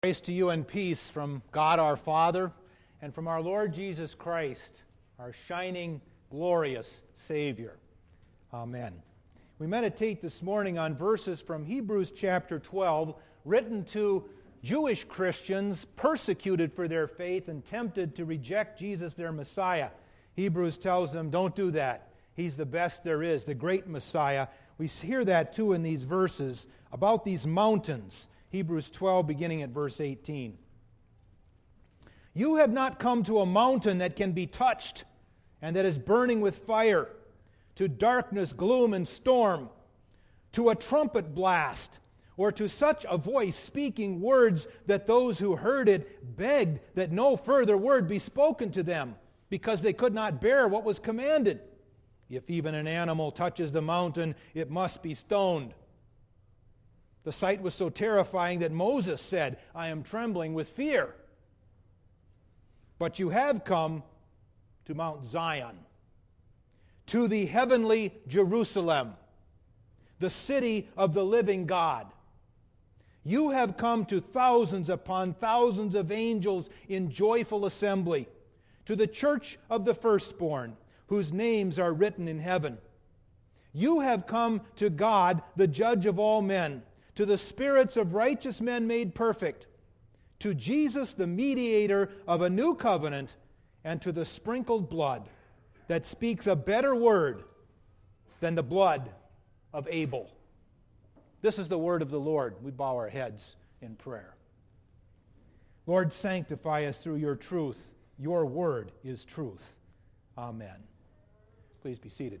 Grace to you and peace from God our Father and from our Lord Jesus Christ, our shining, glorious Savior. Amen. We meditate this morning on verses from Hebrews chapter 12, written to Jewish Christians persecuted for their faith and tempted to reject Jesus, their Messiah. Hebrews tells them, don't do that. He's the best there is, the great Messiah. We hear that too in these verses about these mountains. Hebrews 12, beginning at verse 18. You have not come to a mountain that can be touched and that is burning with fire, to darkness, gloom, and storm, to a trumpet blast, or to such a voice speaking words that those who heard it begged that no further word be spoken to them, because they could not bear what was commanded. If even an animal touches the mountain, it must be stoned. The sight was so terrifying that Moses said, I am trembling with fear. But you have come to Mount Zion, to the heavenly Jerusalem, the city of the living God. You have come to thousands upon thousands of angels in joyful assembly, to the church of the firstborn, whose names are written in heaven. You have come to God, the judge of all men, to the spirits of righteous men made perfect, to Jesus, the mediator of a new covenant, and to the sprinkled blood that speaks a better word than the blood of Abel. This is the word of the Lord. We bow our heads in prayer. Lord, sanctify us through your truth. Your word is truth. Amen. Please be seated.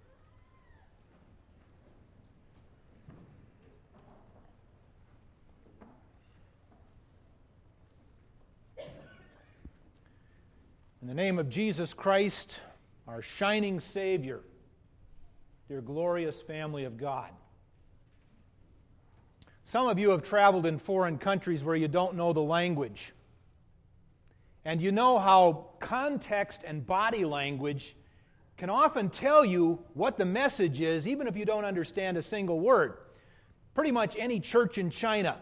In the name of Jesus Christ, our shining Savior, dear glorious family of God. Some of you have traveled in foreign countries where you don't know the language. And you know how context and body language can often tell you what the message is, even if you don't understand a single word. Pretty much any church in China.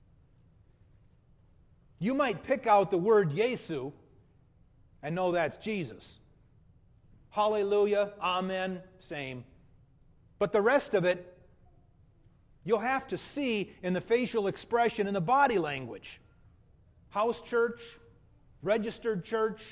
You might pick out the word Yesu and know that's Jesus. Hallelujah, amen, same. But the rest of it, you'll have to see in the facial expression and the body language. House church, registered church,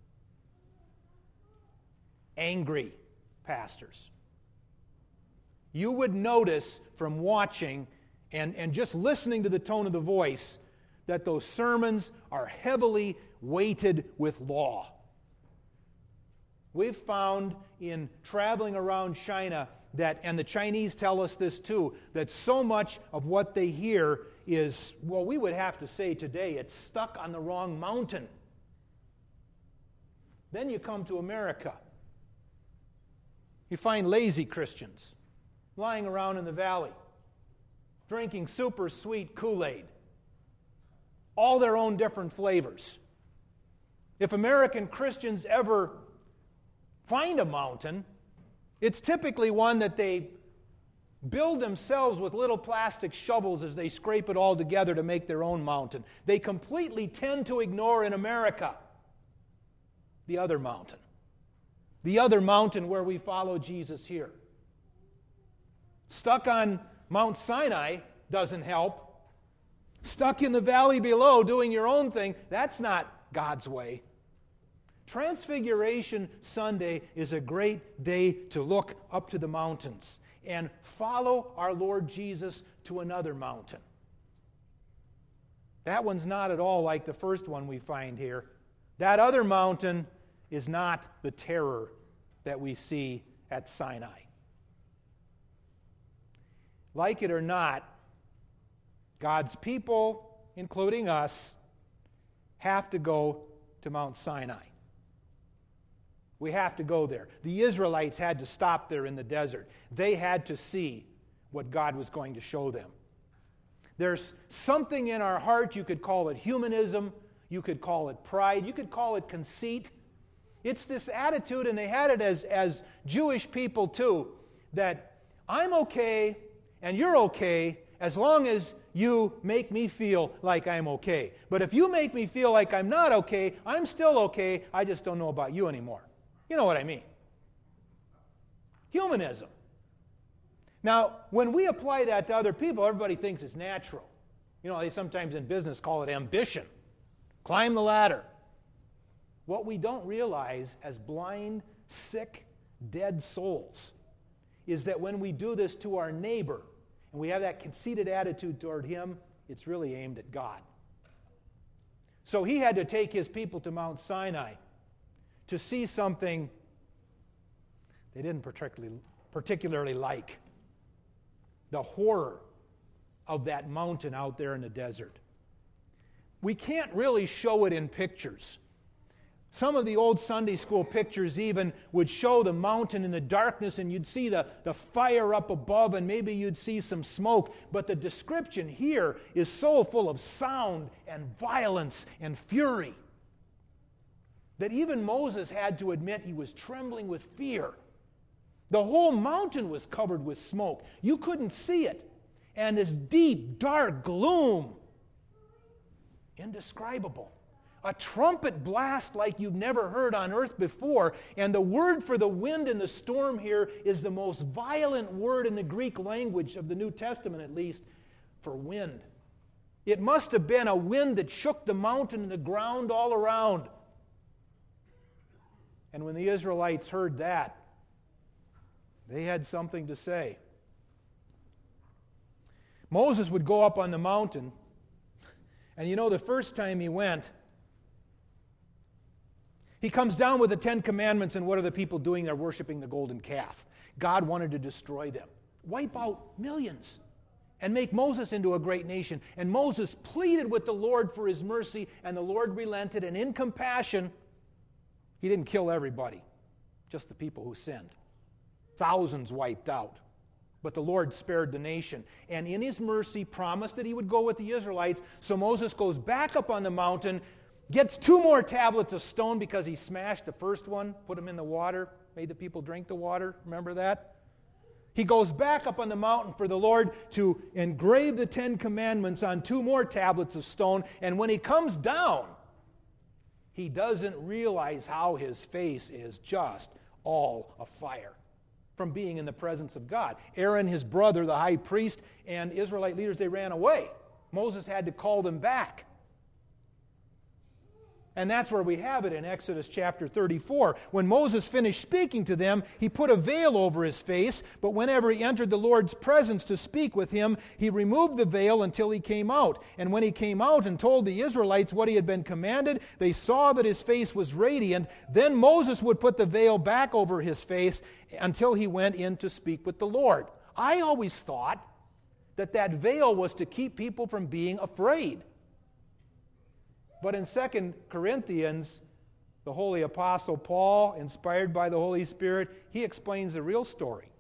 angry pastors. You would notice from watching and just listening to the tone of the voice that those sermons are heavily weighted with law. We've found in traveling around China that, and the Chinese tell us this too, that so much of what they hear is, well, we would have to say today, it's stuck on the wrong mountain. Then you come to America. You find lazy Christians lying around in the valley, drinking super sweet Kool-Aid, all their own different flavors. If American Christians ever find a mountain, it's typically one that they build themselves with little plastic shovels as they scrape it all together to make their own mountain. They completely tend to ignore in America the other mountain. The other mountain where we follow Jesus here. Stuck on Mount Sinai doesn't help. Stuck in the valley below doing your own thing, that's not God's way. Transfiguration Sunday is a great day to look up to the mountains and follow our Lord Jesus to another mountain. That one's not at all like the first one we find here. That other mountain is not the terror that we see at Sinai. Like it or not, God's people, including us, have to go to Mount Sinai. We have to go there. The Israelites had to stop there in the desert. They had to see what God was going to show them. There's something in our heart, you could call it humanism, you could call it pride, you could call it conceit. It's this attitude, and they had it as Jewish people too, that I'm okay and you're okay as long as you make me feel like I'm okay. But if you make me feel like I'm not okay, I'm still okay. I just don't know about you anymore. You know what I mean. Humanism. Now, when we apply that to other people, everybody thinks it's natural. You know, they sometimes in business call it ambition. Climb the ladder. What we don't realize as blind, sick, dead souls is that when we do this to our neighbor and we have that conceited attitude toward him, it's really aimed at God. So he had to take his people to Mount Sinai to see something they didn't particularly like. The horror of that mountain out there in the desert. We can't really show it in pictures. Some of the old Sunday school pictures even would show the mountain in the darkness, and you'd see the fire up above, and maybe you'd see some smoke. But the description here is so full of sound and violence and fury that even Moses had to admit he was trembling with fear. The whole mountain was covered with smoke. You couldn't see it. And this deep, dark gloom, indescribable. A trumpet blast like you've never heard on earth before. And the word for the wind and the storm here is the most violent word in the Greek language of the New Testament, at least, for wind. It must have been a wind that shook the mountain and the ground all around. And when the Israelites heard that, they had something to say. Moses would go up on the mountain, and you know, the first time he went, he comes down with the 10 Commandments, and what are the people doing? They're worshiping the golden calf. God wanted to destroy them, wipe out millions, and make Moses into a great nation. And Moses pleaded with the Lord for his mercy, and the Lord relented, and in compassion, he didn't kill everybody, just the people who sinned. Thousands wiped out. But the Lord spared the nation. And in his mercy promised that he would go with the Israelites. So Moses goes back up on the mountain, gets 2 more tablets of stone because he smashed the first one, put them in the water, made the people drink the water. Remember that? He goes back up on the mountain for the Lord to engrave the 10 Commandments on 2 more tablets of stone. And when he comes down, he doesn't realize how his face is just all afire from being in the presence of God. Aaron, his brother, the high priest, and Israelite leaders, they ran away. Moses had to call them back. And that's where we have it in Exodus chapter 34. When Moses finished speaking to them, he put a veil over his face, but whenever he entered the Lord's presence to speak with him, he removed the veil until he came out. And when he came out and told the Israelites what he had been commanded, they saw that his face was radiant. Then Moses would put the veil back over his face until he went in to speak with the Lord. I always thought that veil was to keep people from being afraid. But in 2 Corinthians, the Holy Apostle Paul, inspired by the Holy Spirit, he explains the real story.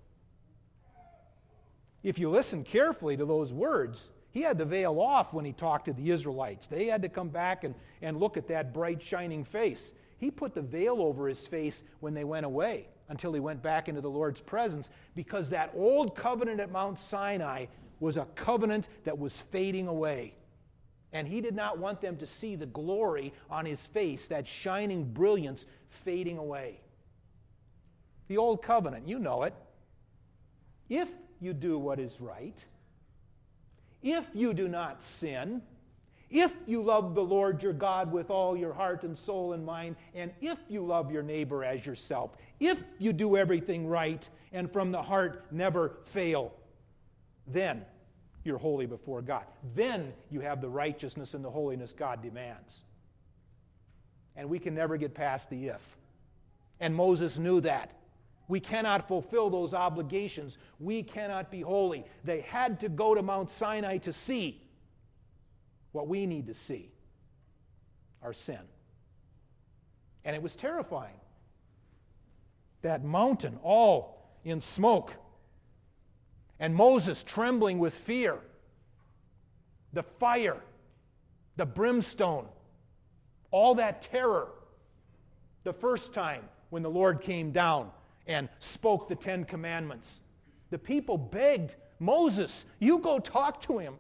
If you listen carefully to those words, he had the veil off when he talked to the Israelites. They had to come back and look at that bright, shining face. He put the veil over his face when they went away until he went back into the Lord's presence, because that old covenant at Mount Sinai was a covenant that was fading away. And he did not want them to see the glory on his face, that shining brilliance fading away. The old covenant, you know it. If you do what is right, if you do not sin, if you love the Lord your God with all your heart and soul and mind, and if you love your neighbor as yourself, if you do everything right and from the heart never fail, then you're holy before God. Then you have the righteousness and the holiness God demands. And we can never get past the if. And Moses knew that. We cannot fulfill those obligations. We cannot be holy. They had to go to Mount Sinai to see what we need to see, our sin. And it was terrifying. That mountain all in smoke. And Moses trembling with fear. The fire, the brimstone, all that terror. The first time when the Lord came down and spoke the 10 Commandments. The people begged, Moses, you go talk to him.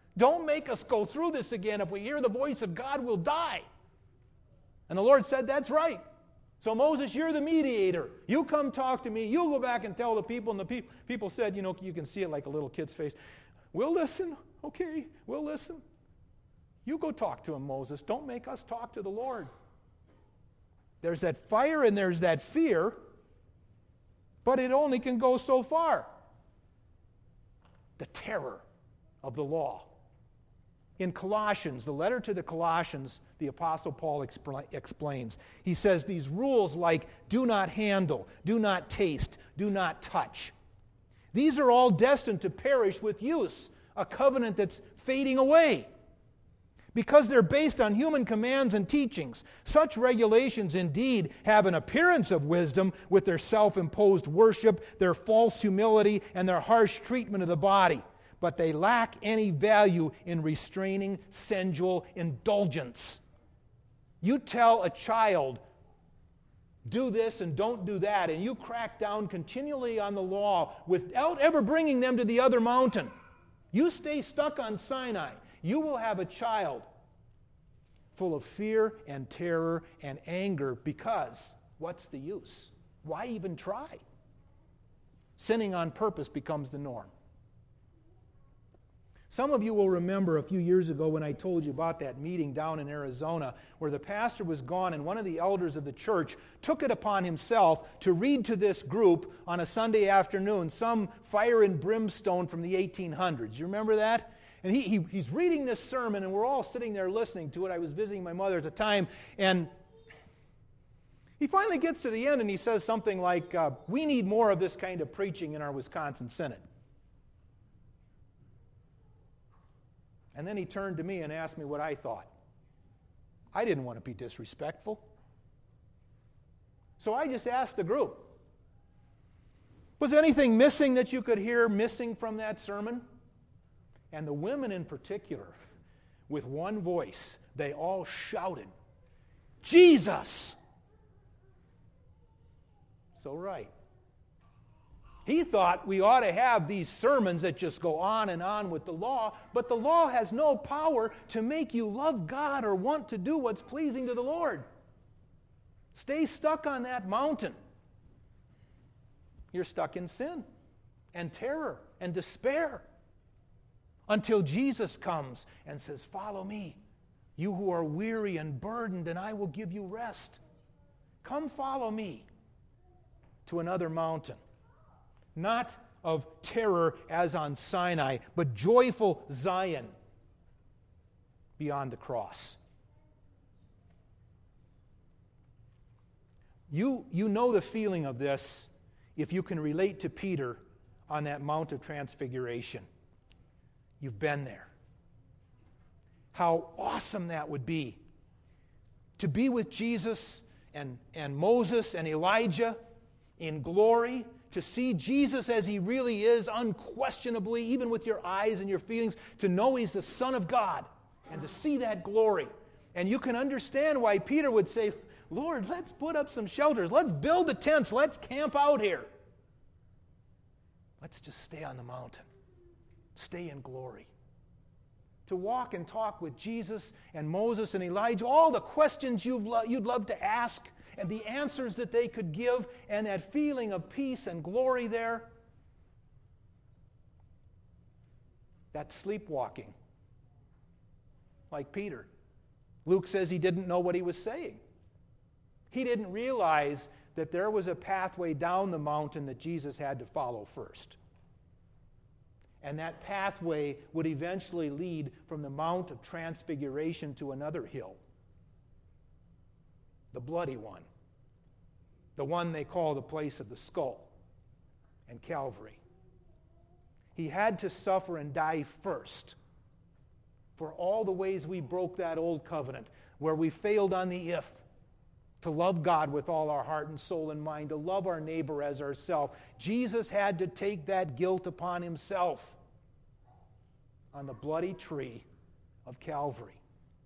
Don't make us go through this again. If we hear the voice of God, we'll die. And the Lord said, that's right. So Moses, you're the mediator. You come talk to me. You go back and tell the people. And the people said, you can see it like a little kid's face. We'll listen. Okay, we'll listen. You go talk to him, Moses. Don't make us talk to the Lord. There's that fire and there's that fear, but it only can go so far. The terror of the law. In Colossians, the letter to the Colossians, the Apostle Paul explains. He says these rules like do not handle, do not taste, do not touch. These are all destined to perish with use, a covenant that's fading away. Because they're based on human commands and teachings, such regulations indeed have an appearance of wisdom with their self-imposed worship, their false humility, and their harsh treatment of the body. But they lack any value in restraining sensual indulgence. You tell a child, do this and don't do that, and you crack down continually on the law without ever bringing them to the other mountain. You stay stuck on Sinai. You will have a child full of fear and terror and anger because what's the use? Why even try? Sinning on purpose becomes the norm. Some of you will remember a few years ago when I told you about that meeting down in Arizona where the pastor was gone and one of the elders of the church took it upon himself to read to this group on a Sunday afternoon some fire and brimstone from the 1800s. You remember that? And he's reading this sermon and we're all sitting there listening to it. I was visiting my mother at the time and he finally gets to the end and he says something like, we need more of this kind of preaching in our Wisconsin Synod. And then he turned to me and asked me what I thought. I didn't want to be disrespectful. So I just asked the group, was anything missing that you could hear missing from that sermon? And the women in particular, with one voice, they all shouted, Jesus! So right. He thought we ought to have these sermons that just go on and on with the law, but the law has no power to make you love God or want to do what's pleasing to the Lord. Stay stuck on that mountain. You're stuck in sin and terror and despair until Jesus comes and says, follow me, you who are weary and burdened, and I will give you rest. Come follow me to another mountain. Not of terror as on Sinai, but joyful Zion beyond the cross. You know the feeling of this if you can relate to Peter on that Mount of Transfiguration. You've been there. How awesome that would be to be with Jesus and Moses and Elijah in glory, to see Jesus as he really is, unquestionably, even with your eyes and your feelings, to know he's the Son of God and to see that glory. And you can understand why Peter would say, Lord, let's put up some shelters. Let's build the tents. Let's camp out here. Let's just stay on the mountain. Stay in glory. To walk and talk with Jesus and Moses and Elijah, all the questions you'd love to ask, and the answers that they could give, and that feeling of peace and glory there. That's sleepwalking. Like Peter. Luke says he didn't know what he was saying. He didn't realize that there was a pathway down the mountain that Jesus had to follow first. And that pathway would eventually lead from the Mount of Transfiguration to another hill. The bloody one. The one they call the place of the skull. And Calvary. He had to suffer and die first for all the ways we broke that old covenant, where we failed on the if, to love God with all our heart and soul and mind, to love our neighbor as ourselves. Jesus had to take that guilt upon himself on the bloody tree of Calvary.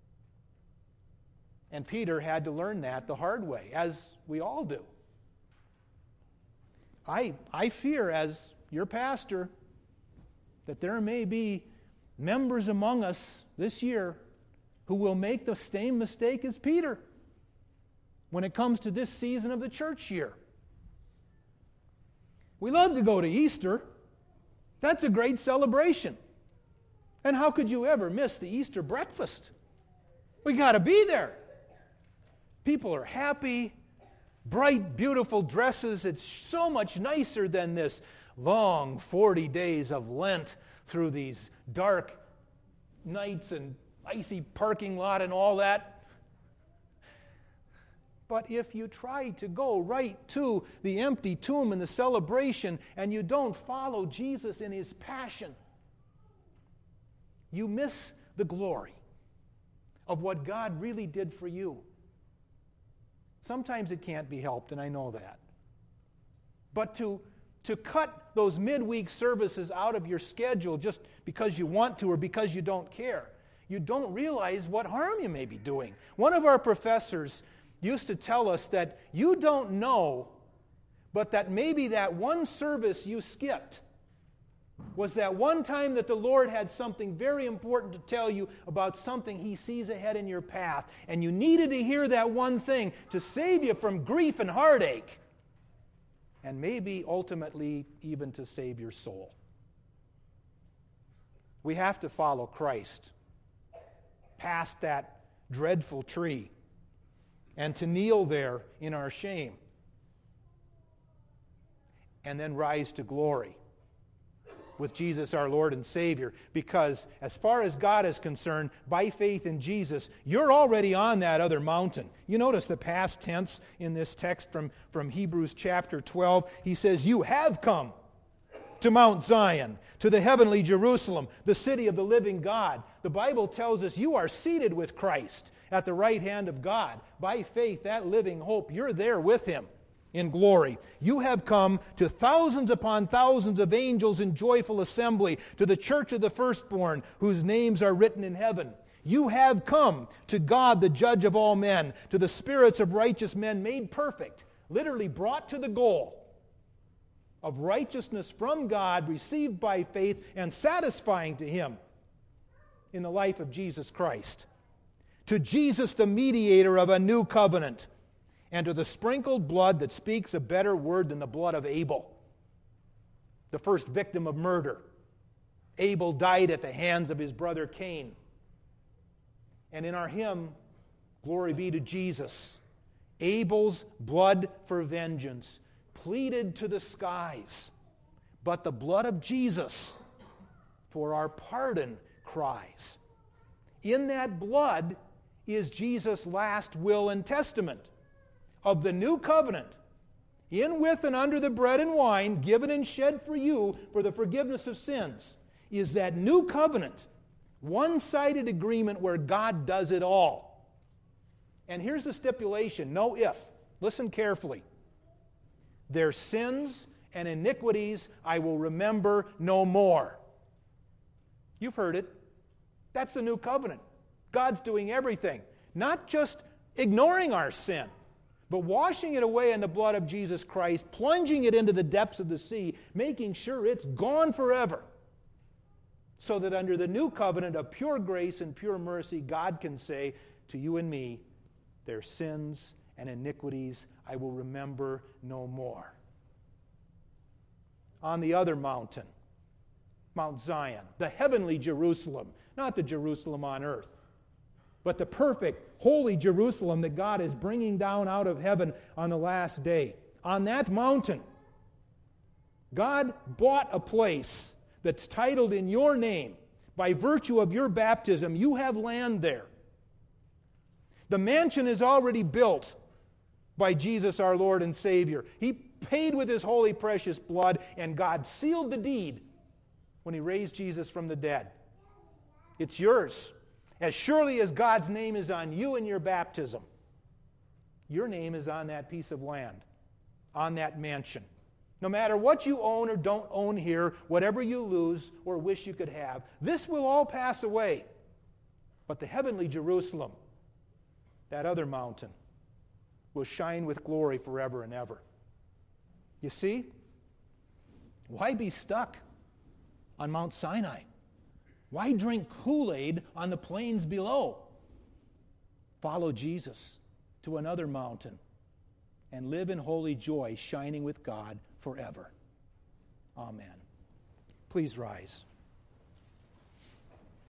And Peter had to learn that the hard way, as we all do. I fear, as your pastor, that there may be members among us this year who will make the same mistake as Peter when it comes to this season of the church year. We love to go to Easter. That's a great celebration. And how could you ever miss the Easter breakfast? We got to be there. People are happy, bright, beautiful dresses. It's so much nicer than this long 40 days of Lent through these dark nights and icy parking lot and all that. But if you try to go right to the empty tomb and the celebration and you don't follow Jesus in his passion, you miss the glory of what God really did for you. Sometimes it can't be helped, and I know that. But to cut those midweek services out of your schedule just because you want to or because you don't care, you don't realize what harm you may be doing. One of our professors used to tell us that you don't know, but that maybe that one service you skipped was that one time that the Lord had something very important to tell you about something he sees ahead in your path, and you needed to hear that one thing to save you from grief and heartache, and maybe ultimately even to save your soul. We have to follow Christ past that dreadful tree and to kneel there in our shame and then rise to glory with Jesus our Lord and Savior, because as far as God is concerned, by faith in Jesus, you're already on that other mountain. You notice the past tense in this text from Hebrews chapter 12. He says, you have come to Mount Zion, to the heavenly Jerusalem, the city of the living God. The Bible tells us you are seated with Christ at the right hand of God. By faith, that living hope, you're there with him in glory. You have come to thousands upon thousands of angels in joyful assembly, to the church of the firstborn, whose names are written in heaven. You have come to God, the judge of all men, to the spirits of righteous men made perfect, literally brought to the goal of righteousness from God, received by faith and satisfying to him in the life of Jesus Christ. To Jesus, the mediator of a new covenant, and to the sprinkled blood that speaks a better word than the blood of Abel, the first victim of murder. Abel died at the hands of his brother Cain. And in our hymn, Glory Be to Jesus, Abel's blood for vengeance pleaded to the skies, but the blood of Jesus for our pardon cries. In that blood is Jesus' last will and testament of the new covenant, in, with, and under the bread and wine, given and shed for you for the forgiveness of sins, is that new covenant, one-sided agreement where God does it all. And here's the stipulation, no if. Listen carefully. Their sins and iniquities I will remember no more. You've heard it. That's the new covenant. God's doing everything. Not just ignoring our sin, but washing it away in the blood of Jesus Christ, plunging it into the depths of the sea, making sure it's gone forever. So that under the new covenant of pure grace and pure mercy, God can say to you and me, their sins and iniquities I will remember no more. On the other mountain, Mount Zion, the heavenly Jerusalem, not the Jerusalem on earth, but the perfect, holy Jerusalem that God is bringing down out of heaven on the last day. On that mountain, God bought a place that's titled in your name. By virtue of your baptism, you have land there. The mansion is already built by Jesus our Lord and Savior. He paid with his holy precious blood, and God sealed the deed when he raised Jesus from the dead. It's yours. As surely as God's name is on you in your baptism, your name is on that piece of land, on that mansion. No matter what you own or don't own here, whatever you lose or wish you could have, this will all pass away. But the heavenly Jerusalem, that other mountain, will shine with glory forever and ever. You see? Why be stuck on Mount Sinai? Why drink Kool-Aid on the plains below? Follow Jesus to another mountain and live in holy joy, shining with God forever. Amen. Please rise.